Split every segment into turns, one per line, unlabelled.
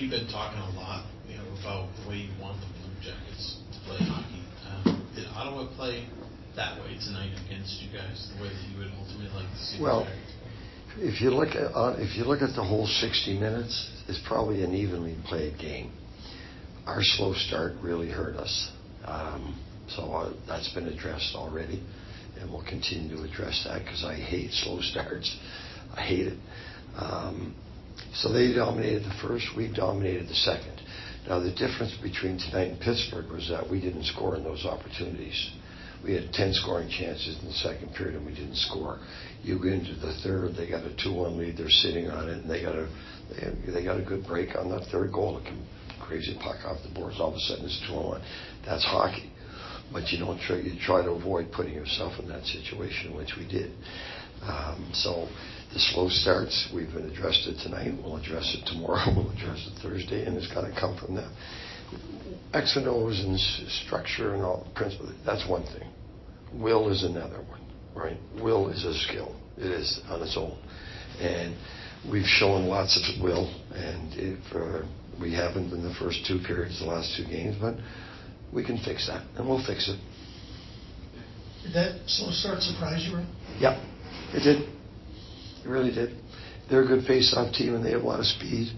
We've been talking a lot, about the way you want the Blue Jackets to play hockey. Did Ottawa play that way tonight against you guys, the way that you would ultimately like to see the Jackets?
If you look at the whole 60 minutes, it's probably an evenly played game. Our slow start really hurt us. So that's been addressed already, and we'll continue to address that because I hate slow starts. I hate it. So they dominated the first, we dominated the second. Now the difference between tonight and Pittsburgh was that we didn't score in those opportunities. We had 10 scoring chances in the second period and we didn't score. You go into the third, they got a 2-1 lead, they're sitting on it, and they got a good break on that third goal. It can crazy puck off the boards, all of a sudden it's 2-1. That's hockey. But you try to avoid putting yourself in that situation, which we did. So the slow starts, we've addressed it tonight, we'll address it tomorrow, we'll address it Thursday, and it's got to come from that. X and O's and structure and all, principle, that's one thing. Will is another one, right? Will is a skill. It is on its own. And we've shown lots of will, and we haven't in the first two periods, the last two games, but we can fix that, and we'll fix it.
Did that slow start surprise you, Ray?
Yep, it did. It really did. They're a good face-off team, and they have a lot of speed.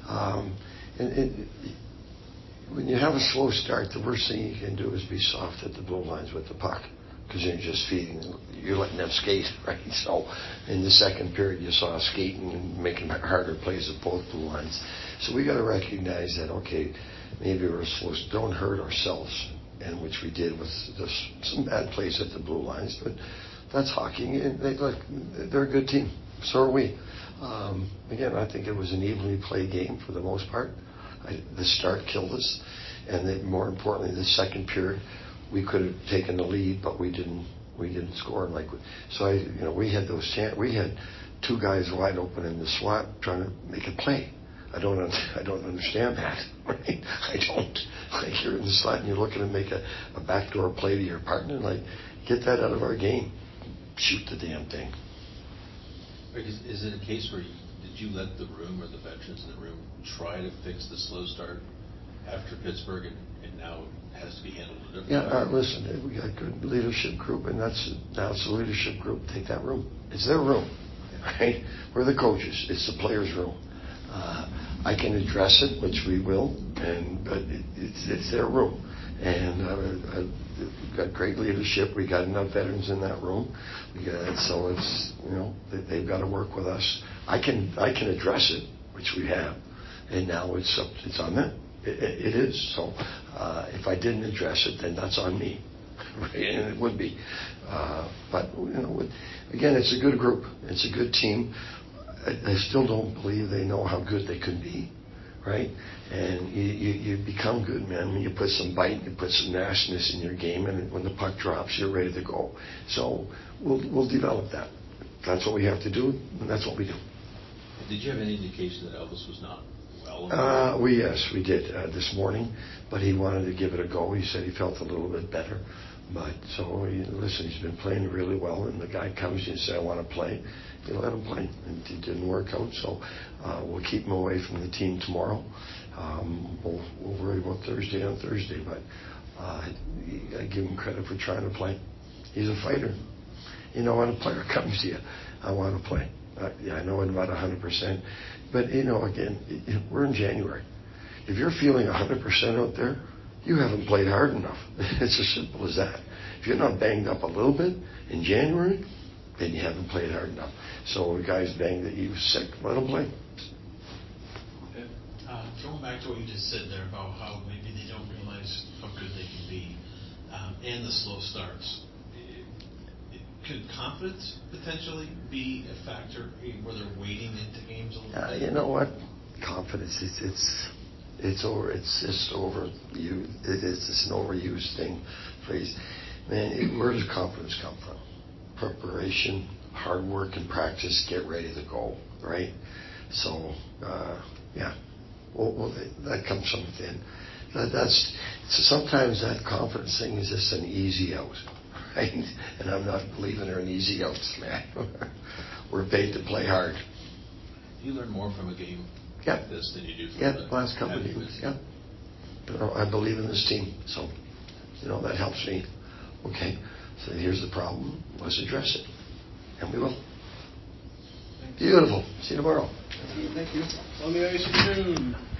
When you have a slow start, the worst thing you can do is be soft at the blue lines with the puck, because you're just feeding them. You're letting them skate, right? So in the second period, you saw us skating and making harder plays at both blue lines. So we got to recognize that, okay, maybe we're slow. Don't hurt ourselves, and which we did with some bad plays at the blue lines, but that's hockey. And they're a good team. So are we. Again, I think it was an evenly played game for the most part. The start killed us, and then more importantly, the second period, we could have taken the lead, but we didn't score. We had those chances. We had two guys wide open in the slot trying to make a play. I don't understand that. Right? I don't. Like, you're in the slot and you're looking to make a backdoor play to your partner. Like, get that out of our game. Shoot the damn thing.
Is it a case where did you let the room or the veterans in the room try to fix the slow start after Pittsburgh, and now it has to be handled a different way?
Listen, we got a good leadership group, and now it's the leadership group. Take that room. It's their room, right? We're the coaches. It's the players' room. I can address it, which we will, but it's their room. And we've got great leadership. We got enough veterans in that room. So it's they've got to work with us. I can address it, which we have, and now it's on them. It is. So if I didn't address it, then that's on me, right? And it would be. But again, it's a good group. It's a good team. I still don't believe they know how good they could be, right? And you become good, man, when you put some bite, you put some nastiness in your game, and when the puck drops, you're ready to go. So we'll develop that. That's what we have to do, and that's what we do.
Did you have any indication that Elvis was not well?
Yes, we did this morning, but he wanted to give it a go. He said he felt a little bit better. But he's been playing really well, and the guy comes and says, I want to play. You let him play. And it didn't work out, so we'll keep him away from the team tomorrow. We'll worry about Thursday on Thursday, but I give him credit for trying to play. He's a fighter. When a player comes to you, I want to play. I know I'm not 100%, but again, we're in January. If you're feeling 100% out there, you haven't played hard enough. It's as simple as that. If you're not banged up a little bit in January, then you haven't played hard enough. So the guy's banged that he was sick. Let him play.
Okay. Going back to what you just said there about how maybe they don't realize how good they can be, and the slow starts. Could confidence potentially be a factor where they're wading into games a little bit?
You know what? Confidence, it's just overused. It's an overused phrase. Man, where does confidence come from? Preparation, hard work, and practice. Get ready to go, right? So, well, that comes from within. Sometimes that confidence thing is just an easy out, right? And I'm not believing they're an easy outs, man. We're paid to play hard.
You learn more from a game
Yeah.
like this than you do for
Yeah,
the
last couple of
heavy
games,
missing.
yeah. You know, I believe in this team, so, that helps me. Okay, so here's the problem, let's address it, and we will. Beautiful, see you tomorrow.
Thank you. On the ice at noon.